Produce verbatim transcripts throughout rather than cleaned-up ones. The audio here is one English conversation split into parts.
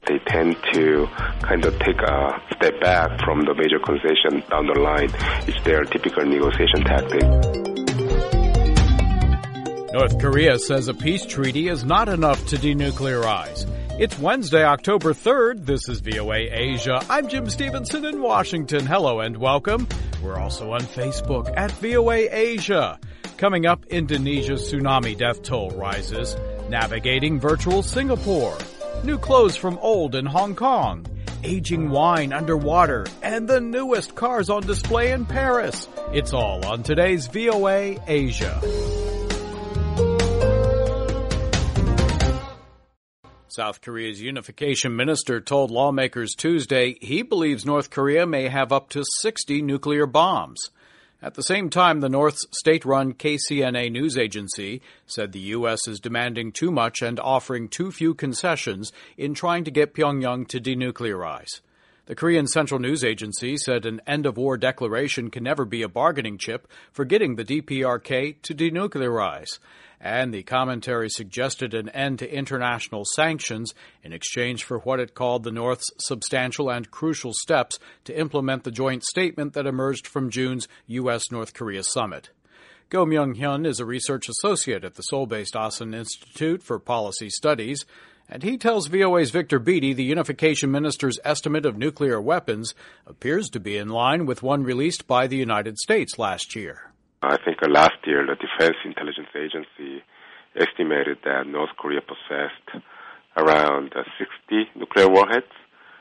they tend to kind of take a step back from the major concession down the line. It's their typical negotiation tactic. North Korea says a peace treaty is not enough to denuclearize. It's Wednesday, October third. This is V O A Asia. I'm Jim Stevenson in Washington. Hello and welcome. We're also on Facebook at V O A Asia. Coming up, Indonesia's tsunami death toll rises. Navigating virtual Singapore. New clothes from old in Hong Kong. Aging wine underwater. And the newest cars on display in Paris. It's all on today's V O A Asia. South Korea's unification minister told lawmakers Tuesday he believes North Korea may have up to sixty nuclear bombs. At the same time, the North's state-run K C N A news agency said the U S is demanding too much and offering too few concessions in trying to get Pyongyang to denuclearize. The Korean Central News Agency said an end-of-war declaration can never be a bargaining chip for getting the D P R K to denuclearize. And the commentary suggested an end to international sanctions in exchange for what it called the North's substantial and crucial steps to implement the joint statement that emerged from June's U S North Korea summit. Go Myung-hyun is a research associate at the Seoul-based Asan Institute for Policy Studies, and he tells V O A's Victor Beatty the unification minister's estimate of nuclear weapons appears to be in line with one released by the United States last year. I think uh, last year the Defense Intelligence Agency estimated that North Korea possessed around uh, sixty nuclear warheads.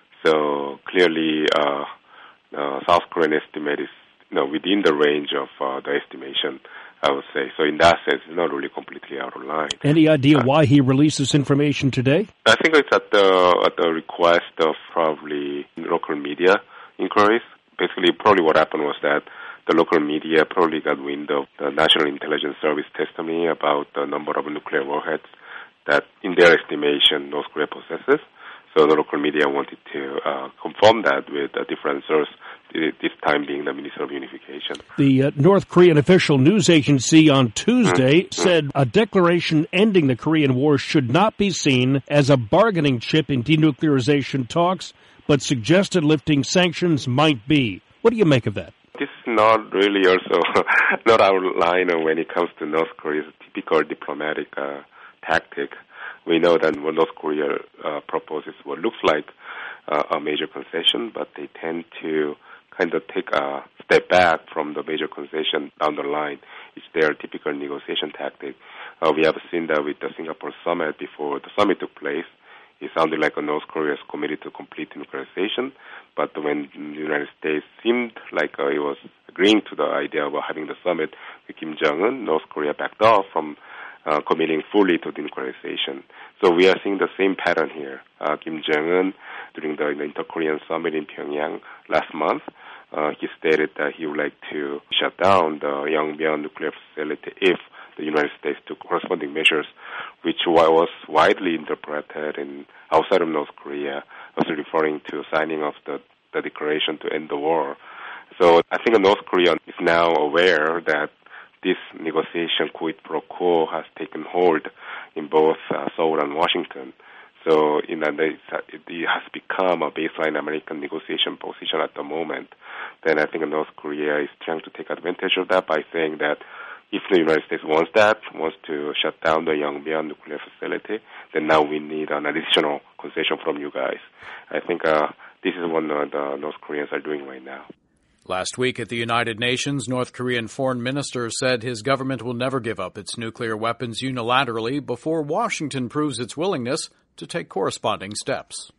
So clearly, uh, uh, South Korean estimate is you know, within the range of uh, the estimation, I would say. So in that sense, it's not really completely out of line. Any idea uh, why he released this information today? I think it's at the at the request of probably local media inquiries. Basically, probably what happened was that the local media probably got wind of the National Intelligence Service testimony about the number of nuclear warheads that, in their estimation, North Korea possesses. So the local media wanted to uh, confirm that with a different source, this time being the Minister of Unification. The uh, North Korean official news agency on Tuesday mm-hmm. said a declaration ending the Korean War should not be seen as a bargaining chip in denuclearization talks, but suggested lifting sanctions might be. What do you make of that? This is not really also not our line when it comes to North Korea's typical diplomatic uh, tactic. We know that what North Korea uh, proposes what looks like uh, a major concession, but they tend to kind of take a step back from the major concession down the line. It's their typical negotiation tactic. Uh, we have seen that with the Singapore summit before the summit took place. It sounded like North Korea is committed to complete nuclearization, but when the United States seemed like uh, it was agreeing to the idea of having the summit with Kim Jong-un, North Korea backed off from uh, committing fully to denuclearization. So we are seeing the same pattern here. Uh, Kim Jong-un, during the, the Inter-Korean summit in Pyongyang last month, uh, he stated that he would like to shut down the Yongbyon nuclear facility if the United States took corresponding measures, which was widely interpreted in outside of North Korea, also referring to signing of the, the declaration to end the war. So I think North Korea is now aware that this negotiation quid pro quo has taken hold in both uh, Seoul and Washington. So in that it has become a baseline American negotiation position at the moment. Then I think North Korea is trying to take advantage of that by saying that if the United States wants that, wants to shut down the Yongbyon nuclear facility, then now we need an additional concession from you guys. I think uh, this is what uh, the North Koreans are doing right now. Last week at the United Nations, North Korean foreign minister said his government will never give up its nuclear weapons unilaterally before Washington proves its willingness to take corresponding steps.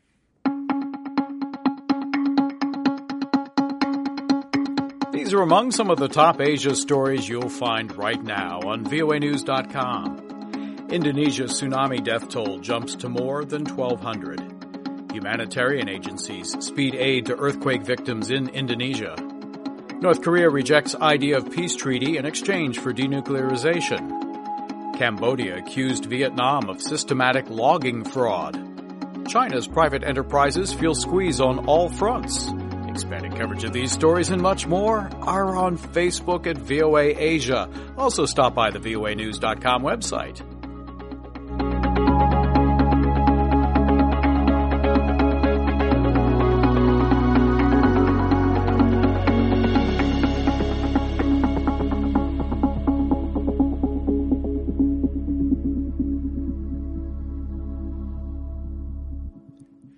These are among some of the top Asia stories you'll find right now on V O A news dot com. Indonesia's tsunami death toll jumps to more than twelve hundred. Humanitarian agencies speed aid to earthquake victims in Indonesia. North Korea rejects idea of peace treaty in exchange for denuclearization. Cambodia accused Vietnam of systematic logging fraud. China's private enterprises feel squeeze on all fronts. Expanding coverage of these stories and much more are on Facebook at V O A Asia. Also stop by the V O A news dot com website.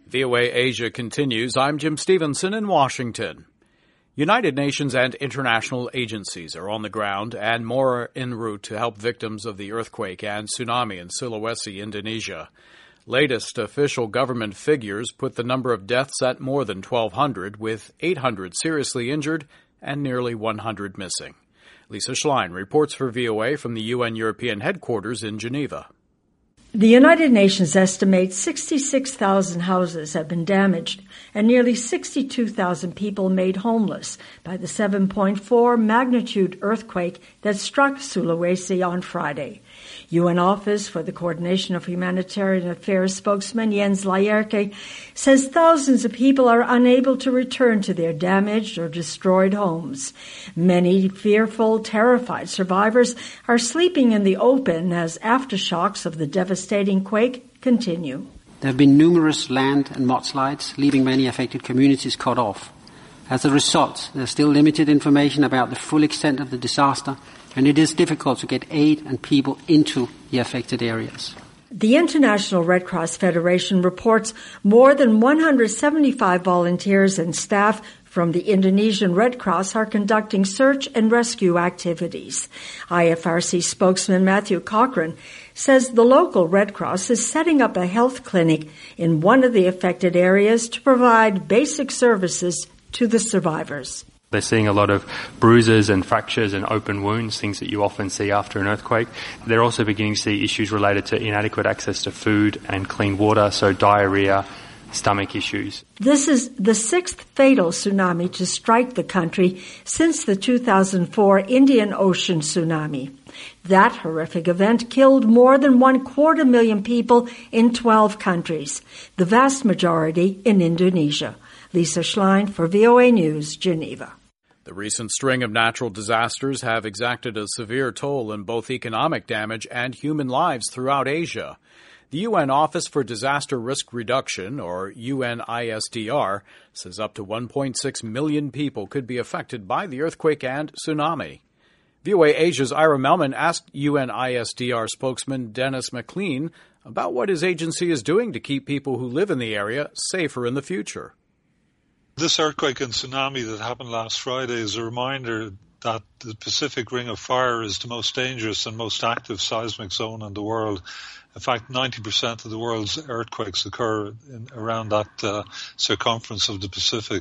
V O A Asia continues. I'm Jim Stevenson in Washington. United Nations and international agencies are on the ground and more are en route to help victims of the earthquake and tsunami in Sulawesi, Indonesia. Latest official government figures put the number of deaths at more than twelve hundred, with eight hundred seriously injured and nearly one hundred missing. Lisa Schlein reports for V O A from the U N European headquarters in Geneva. The United Nations estimates sixty-six thousand houses have been damaged and nearly sixty-two thousand people made homeless by the seven point four magnitude earthquake that struck Sulawesi on Friday. U N Office for the Coordination of Humanitarian Affairs spokesman Jens Laerke says thousands of people are unable to return to their damaged or destroyed homes. Many fearful, terrified survivors are sleeping in the open as aftershocks of the devastating quake continue. There have been numerous land and mudslides, leaving many affected communities cut off. As a result, there is still limited information about the full extent of the disaster, and it is difficult to get aid and people into the affected areas. The International Red Cross Federation reports more than one hundred seventy-five volunteers and staff from the Indonesian Red Cross are conducting search and rescue activities. I F R C spokesman Matthew Cochrane says the local Red Cross is setting up a health clinic in one of the affected areas to provide basic services to the survivors. They're seeing a lot of bruises and fractures and open wounds, things that you often see after an earthquake. They're also beginning to see issues related to inadequate access to food and clean water, so diarrhea, stomach issues. This is the sixth fatal tsunami to strike the country since the two thousand four Indian Ocean tsunami. That horrific event killed more than one quarter million people in twelve countries, the vast majority in Indonesia. Lisa Schlein for V O A News, Geneva. The recent string of natural disasters have exacted a severe toll in both economic damage and human lives throughout Asia. The U N Office for Disaster Risk Reduction, or U N I S D R, says up to one point six million people could be affected by the earthquake and tsunami. V O A Asia's Ira Melman asked U N I S D R spokesman Dennis McLean about what his agency is doing to keep people who live in the area safer in the future. This earthquake and tsunami that happened last Friday is a reminder that the Pacific Ring of Fire is the most dangerous and most active seismic zone in the world. In fact, ninety percent of the world's earthquakes occur in, around that uh, circumference of the Pacific.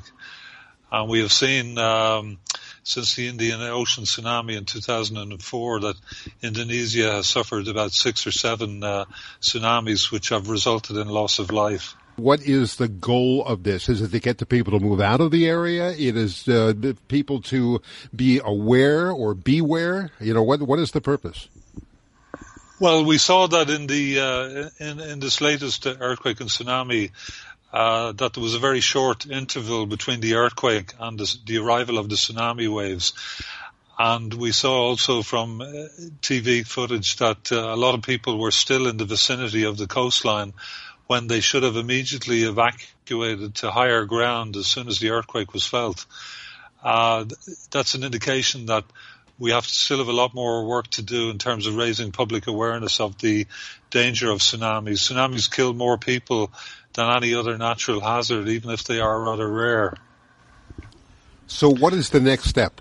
And we have seen um, since the Indian Ocean tsunami in two thousand four that Indonesia has suffered about six or seven uh, tsunamis which have resulted in loss of life. What is the goal of this? Is it to get the people to move out of the area? It is uh, people to be aware or beware? You know, what what is the purpose? Well, we saw that in the uh, in, in this latest earthquake and tsunami, uh, that there was a very short interval between the earthquake and the, the arrival of the tsunami waves. And we saw also from uh, T V footage that uh, a lot of people were still in the vicinity of the coastline when they should have immediately evacuated to higher ground as soon as the earthquake was felt. Uh, that's an indication that we have to still have a lot more work to do in terms of raising public awareness of the danger of tsunamis. Tsunamis kill more people than any other natural hazard, even if they are rather rare. So what is the next step?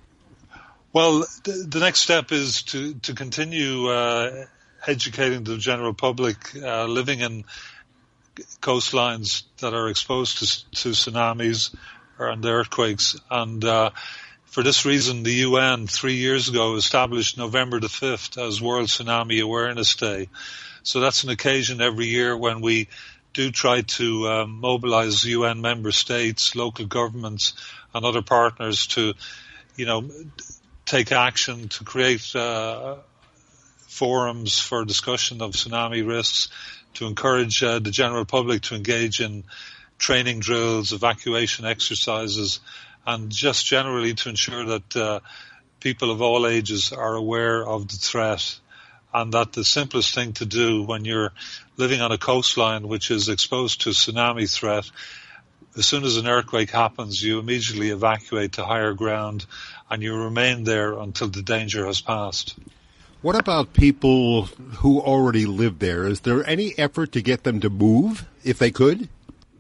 Well, the, the next step is to, to continue uh, educating the general public uh, living in coastlines that are exposed to, to tsunamis and earthquakes. And uh, for this reason, the U N three years ago established November the fifth as World Tsunami Awareness Day. So that's an occasion every year when we do try to uh, mobilize U N member states, local governments, and other partners to, you know, take action to create uh, forums for discussion of tsunami risks, to encourage uh, the general public to engage in training drills, evacuation exercises, and just generally to ensure that uh, people of all ages are aware of the threat, and that the simplest thing to do when you're living on a coastline which is exposed to tsunami threat, as soon as an earthquake happens, you immediately evacuate to higher ground and you remain there until the danger has passed. What about people who already live there? Is there any effort to get them to move, if they could?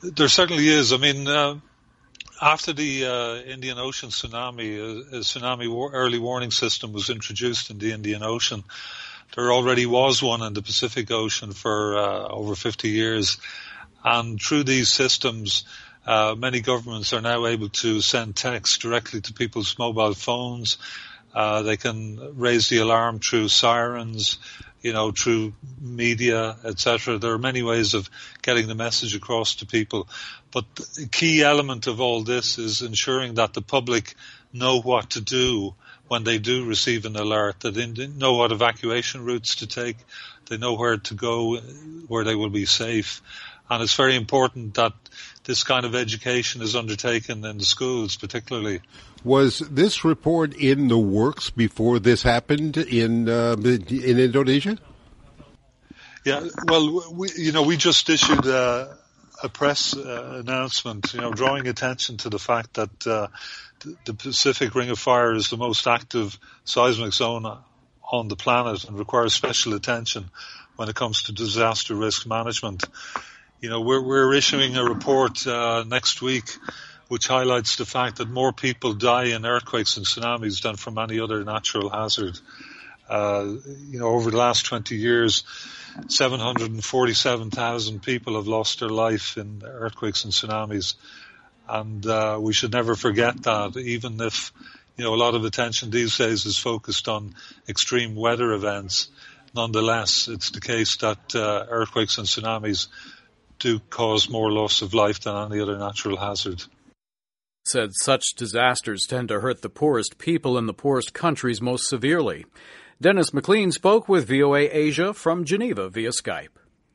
there certainly is. I mean, uh, after the uh, Indian Ocean tsunami, a, a tsunami war- early warning system was introduced in the Indian Ocean. There already was one in the Pacific Ocean for uh, over fifty years. And through these systems, uh, many governments are now able to send text directly to people's mobile phones. Uh, they can raise the alarm through sirens, you know, through media, et cetera. There are many ways of getting the message across to people. But the key element of all this is ensuring that the public know what to do when they do receive an alert, that they know what evacuation routes to take, they know where to go, where they will be safe. And it's very important that this kind of education is undertaken in the schools particularly. Was this report in the works before this happened in uh, in Indonesia? Yeah, well, we, you know, we just issued a, a press uh, announcement, you know, drawing attention to the fact that uh, the Pacific Ring of Fire is the most active seismic zone on the planet and requires special attention when it comes to disaster risk management. You know, we're, we're issuing a report uh, next week which highlights the fact that more people die in earthquakes and tsunamis than from any other natural hazard. Uh, you know, over the last twenty years, seven hundred forty-seven thousand people have lost their life in earthquakes and tsunamis. And uh, we should never forget that, even if, you know, a lot of attention these days is focused on extreme weather events. Nonetheless, it's the case that uh, earthquakes and tsunamis do cause more loss of life than any other natural hazard. Said such disasters tend to hurt the poorest people in the poorest countries most severely. Dennis McLean spoke with V O A Asia from Geneva via Skype.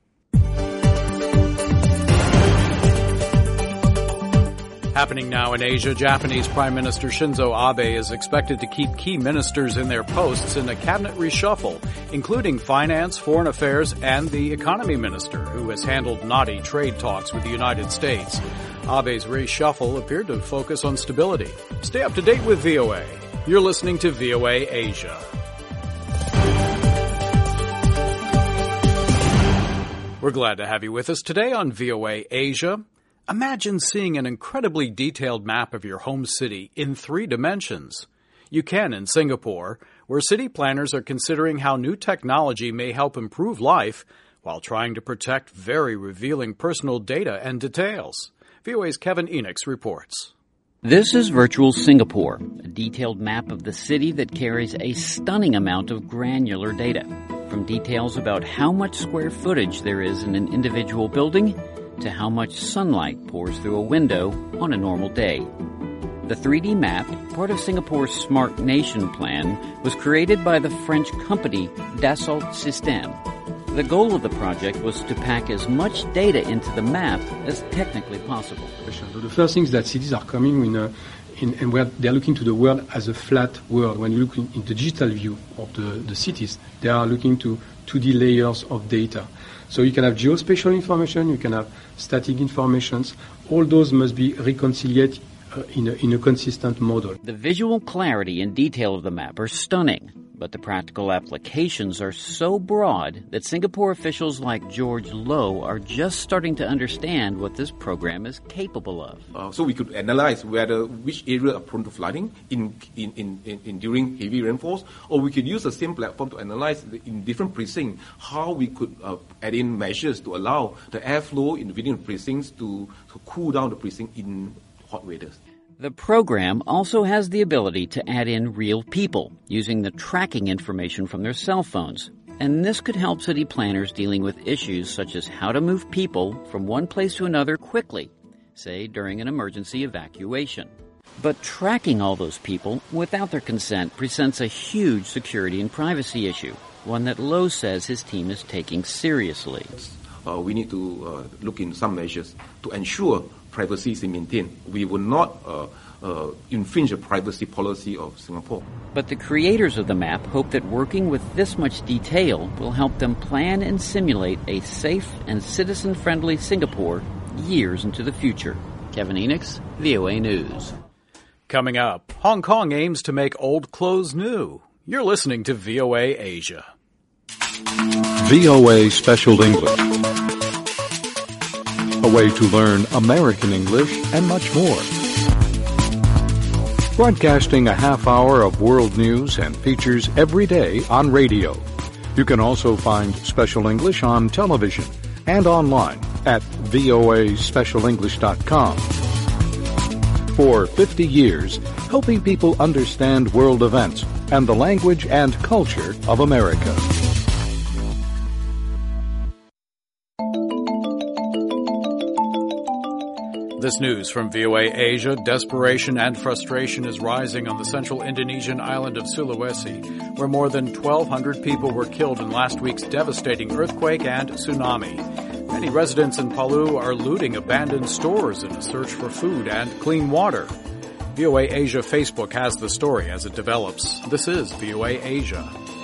Happening now in Asia, Japanese Prime Minister Shinzo Abe is expected to keep key ministers in their posts in a cabinet reshuffle, including finance, foreign affairs, and the economy minister, who has handled knotty trade talks with the United States. Abe's reshuffle appeared to focus on stability. Stay up to date with V O A. You're listening to V O A Asia. We're glad to have you with us today on V O A Asia. Imagine seeing an incredibly detailed map of your home city in three dimensions. You can in Singapore, where city planners are considering how new technology may help improve life while trying to protect very revealing personal data and details. V O A's Kevin Enix reports. This is Virtual Singapore, a detailed map of the city that carries a stunning amount of granular data, from details about how much square footage there is in an individual building to how much sunlight pours through a window on a normal day. The three D map, part of Singapore's Smart Nation plan, was created by the French company Dassault Systèmes. The goal of the project was to pack as much data into the map as technically possible. The first thing is that cities are coming in, a, in and where they're looking to the world as a flat world. When you look in, in the digital view of the, the cities, they are looking to two D layers of data. So you can have geospatial information, you can have static informations. All those must be reconciled uh, in, a, in a consistent model. The visual clarity and detail of the map are stunning, but the practical applications are so broad that Singapore officials like George Low are just starting to understand what this program is capable of. Uh, so we could analyze whether which area are prone to flooding in, in, in, in, in during heavy rainfalls, or we could use the same platform to analyze the, in different precincts how we could uh, add in measures to allow the airflow in within precincts to, to cool down the precinct in hot weather. The program also has the ability to add in real people using the tracking information from their cell phones. And this could help city planners dealing with issues such as how to move people from one place to another quickly, say during an emergency evacuation. But tracking all those people without their consent presents a huge security and privacy issue, one that Lowe says his team is taking seriously. Uh, we need to uh, look into some measures to ensure privacy is maintained. We will not uh, uh, infringe the privacy policy of Singapore. But the creators of the map hope that working with this much detail will help them plan and simulate a safe and citizen-friendly Singapore years into the future. Kevin Enix, V O A News. Coming up, Hong Kong aims to make old clothes new. You're listening to V O A Asia. V O A Special English. a way to learn American English and much more. Broadcasting a half hour of world news and features every day on radio. You can also find Special English on television and online at voa special english dot com. For fifty years, helping people understand world events and the language and culture of America. This news from V O A Asia. Desperation and frustration is rising on the central Indonesian island of Sulawesi, where more than twelve hundred people were killed in last week's devastating earthquake and tsunami. Many residents in Palu are looting abandoned stores in a search for food and clean water. V O A Asia Facebook has the story as it develops. This is V O A Asia.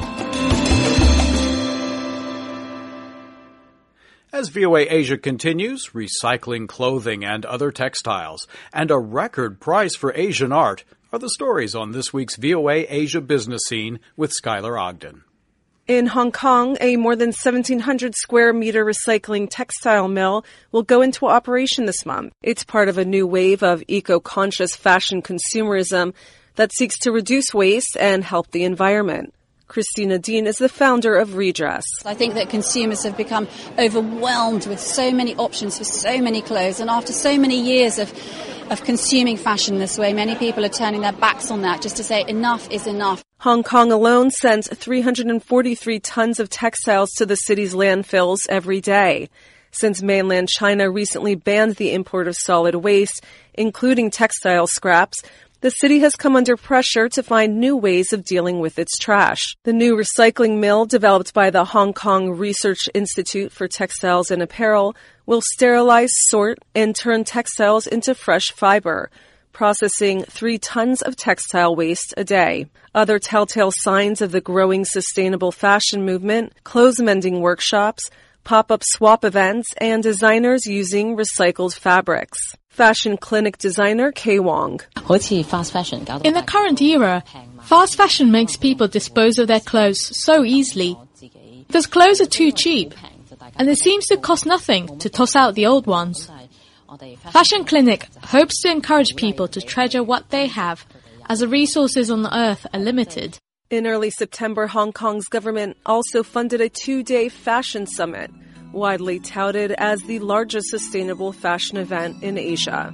As V O A Asia continues, recycling clothing and other textiles, and a record price for Asian art are the stories on this week's V O A Asia Business Scene with Skylar Ogden. In Hong Kong, a more than seventeen hundred square meter recycling textile mill will go into operation this month. It's part of a new wave of eco-conscious fashion consumerism that seeks to reduce waste and help the environment. Christina Dean is the founder of Redress. I think that consumers have become overwhelmed with so many options for so many clothes, and after so many years of of consuming fashion this way, many people are turning their backs on that just to say enough is enough. Hong Kong alone sends three hundred forty-three tons of textiles to the city's landfills every day. Since mainland China recently banned the import of solid waste, including textile scraps, the city has come under pressure to find new ways of dealing with its trash. The new recycling mill, developed by the Hong Kong Research Institute for Textiles and Apparel, will sterilize, sort, and turn textiles into fresh fiber, processing three tons of textile waste a day. Other telltale signs of the growing sustainable fashion movement: clothes mending workshops, pop-up swap events, and designers using recycled fabrics. Fashion clinic designer Kay Wong. In the current era, fast fashion makes people dispose of their clothes so easily. Because clothes are too cheap, and it seems to cost nothing to toss out the old ones. Fashion Clinic hopes to encourage people to treasure what they have, as the resources on the earth are limited. In early September, Hong Kong's government also funded a two-day fashion summit, widely touted as the largest sustainable fashion event in Asia.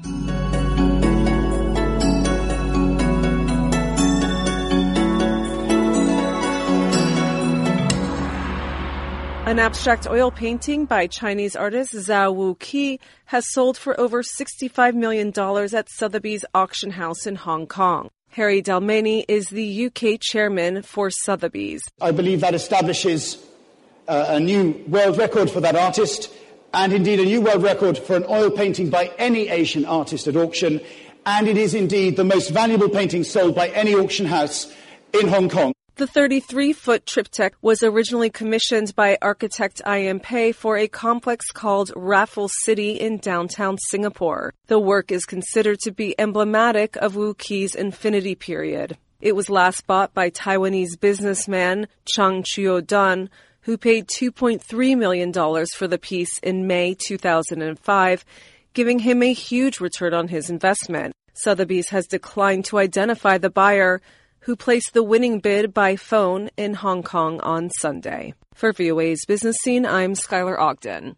An abstract oil painting by Chinese artist Zhao Wuqi has sold for over sixty-five million dollars at Sotheby's auction house in Hong Kong. Harry Dalmany is the U K chairman for Sotheby's. I believe that establishes uh, a new world record for that artist, and indeed a new world record for an oil painting by any Asian artist at auction, and it is indeed the most valuable painting sold by any auction house in Hong Kong. The thirty-three foot triptych was originally commissioned by architect I M Pei for a complex called Raffles City in downtown Singapore. The work is considered to be emblematic of Wuqi's infinity period. It was last bought by Taiwanese businessman Chang Chio-dun, who paid two point three million dollars for the piece in May two thousand five, giving him a huge return on his investment. Sotheby's has declined to identify the buyer, who placed the winning bid by phone in Hong Kong on Sunday. For V O A's Business Scene, I'm Skylar Ogden.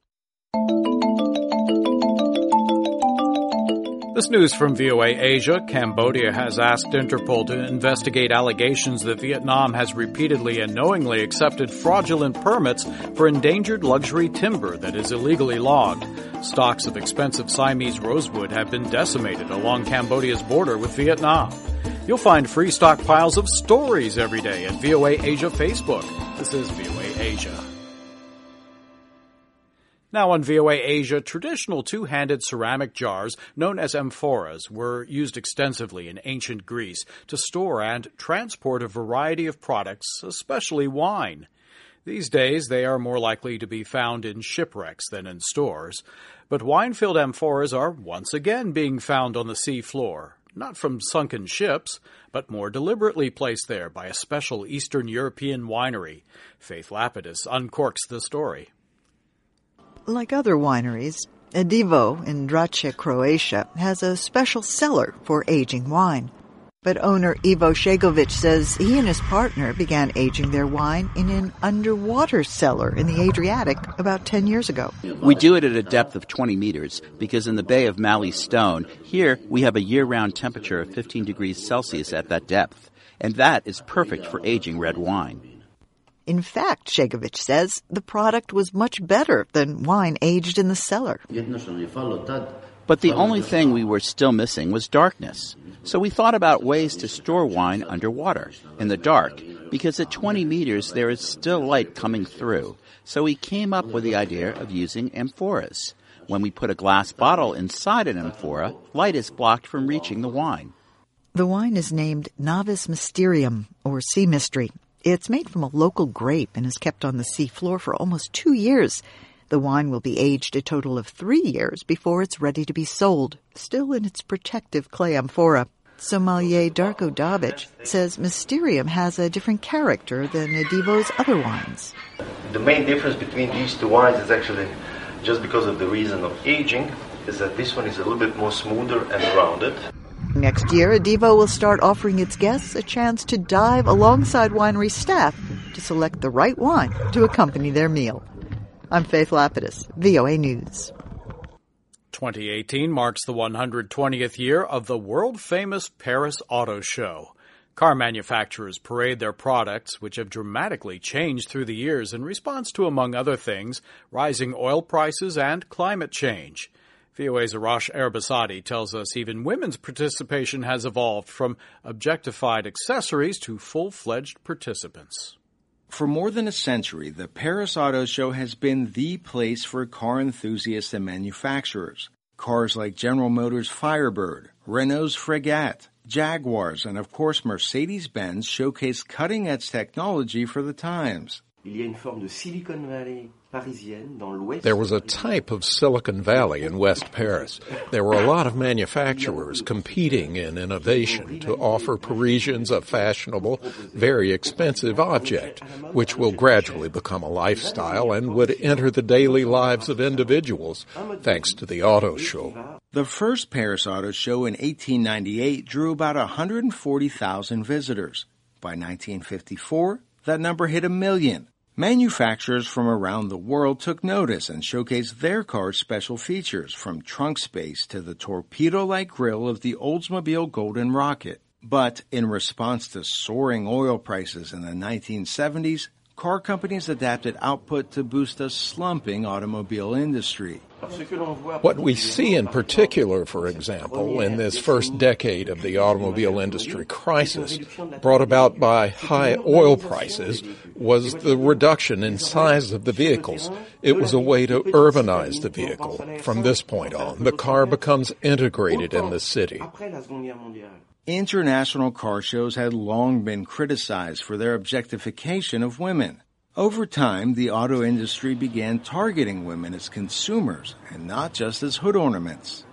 This news from V O A Asia. Cambodia has asked Interpol to investigate allegations that Vietnam has repeatedly and knowingly accepted fraudulent permits for endangered luxury timber that is illegally logged. Stocks of expensive Siamese rosewood have been decimated along Cambodia's border with Vietnam. You'll find free stockpiles of stories every day at V O A Asia Facebook. This is V O A Asia. Now on V O A Asia, traditional two-handed ceramic jars known as amphoras were used extensively in ancient Greece to store and transport a variety of products, especially wine. These days, they are more likely to be found in shipwrecks than in stores. But wine-filled amphoras are once again being found on the sea floor. Not from sunken ships, but more deliberately placed there by a special Eastern European winery. Faith Lapidus uncorks the story. Like other wineries, Edivo in Drace, Croatia, has a special cellar for aging wine. But owner Ivo Shegovic says he and his partner began aging their wine in an underwater cellar in the Adriatic about ten years ago. We do it at a depth of twenty meters because in the Bay of Mally Stone, here we have a year-round temperature of fifteen degrees Celsius at that depth, and that is perfect for aging red wine. In fact, Shegovic says the product was much better than wine aged in the cellar. But the only thing we were still missing was darkness. So we thought about ways to store wine underwater, in the dark, because at twenty meters there is still light coming through. So we came up with the idea of using amphoras. When we put a glass bottle inside an amphora, light is blocked from reaching the wine. The wine is named Navis Mysterium, or Sea Mystery. It's made from a local grape and is kept on the sea floor for almost two years. The wine will be aged a total of three years before it's ready to be sold, still in its protective clay amphora. Sommelier Darko Davic says Mysterium has a different character than Edivo's other wines. The main difference between these two wines is actually just because of the reason of aging, is that this one is a little bit more smoother and rounded. Next year, Edivo will start offering its guests a chance to dive alongside winery staff to select the right wine to accompany their meal. I'm Faith Lapidus, V O A News. twenty eighteen marks the one hundred twentieth year of the world-famous Paris Auto Show. Car manufacturers parade their products, which have dramatically changed through the years in response to, among other things, rising oil prices and climate change. V O A's Arash Erbasadi tells us even women's participation has evolved from objectified accessories to full-fledged participants. For more than a century, the Paris Auto Show has been the place for car enthusiasts and manufacturers. Cars like General Motors' Firebird, Renault's Frégate, Jaguars, and of course Mercedes-Benz showcase cutting-edge technology for the times. There was a type of Silicon Valley in West Paris. There were a lot of manufacturers competing in innovation to offer Parisians a fashionable, very expensive object, which will gradually become a lifestyle and would enter the daily lives of individuals, thanks to the auto show. The first Paris Auto Show in eighteen ninety-eight drew about one hundred forty thousand visitors. By nineteen fifty-four, that number hit a million. Manufacturers from around the world took notice and showcased their cars' special features, from trunk space to the torpedo-like grille of the Oldsmobile Golden Rocket. But in response to soaring oil prices in the nineteen seventies, car companies adapted output to boost a slumping automobile industry. What we see in particular, for example, in this first decade of the automobile industry crisis, brought about by high oil prices, was the reduction in size of the vehicles. It was a way to urbanize the vehicle. From this point on, the car becomes integrated in the city. International car shows had long been criticized for their objectification of women. Over time, the auto industry began targeting women as consumers and not just as hood ornaments.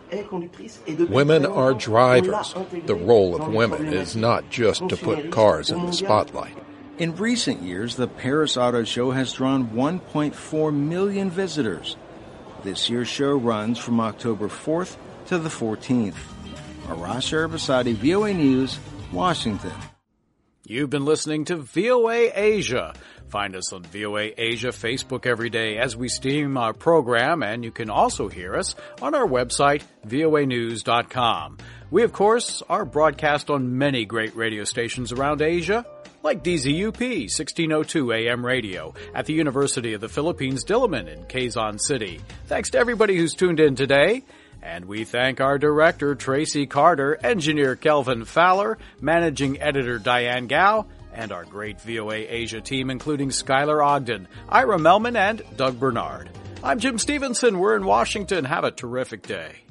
Women are drivers. The role of women is not just to put cars in the spotlight. In recent years, the Paris Auto Show has drawn one point four million visitors. This year's show runs from October fourth to the fourteenth. Arash Erbasadi, V O A News, Washington. You've been listening to V O A Asia. Find us on V O A Asia Facebook every day as we stream our program, and you can also hear us on our website, V O A news dot com. We, of course, are broadcast on many great radio stations around Asia, like D Z U P sixteen oh two A M radio at the University of the Philippines, Diliman in Quezon City. Thanks to everybody who's tuned in today. And we thank our director, Tracy Carter, engineer Kelvin Fowler, managing editor Diane Gao, and our great V O A Asia team, including Skylar Ogden, Ira Melman, and Doug Bernard. I'm Jim Stevenson. We're in Washington. Have a terrific day.